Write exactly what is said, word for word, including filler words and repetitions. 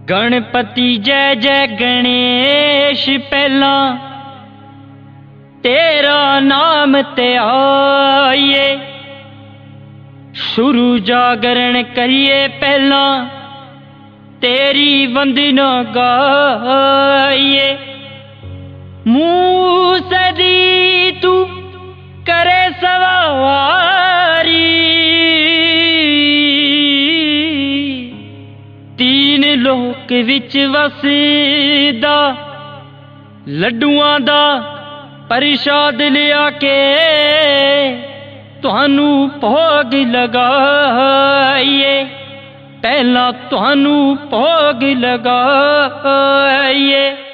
गणपति जय जय गणेश पहला तेरा नाम ते आइए, शुरू जागरण करिए पहला तेरी वंदना गाइए। मूसे दी तू करे सवारी, तीन लोक विच वसदा लड्डुआं दा प्रसाद लिया के तुहानू भोग लगाइए, पहला तुहानू भोग लगाइए।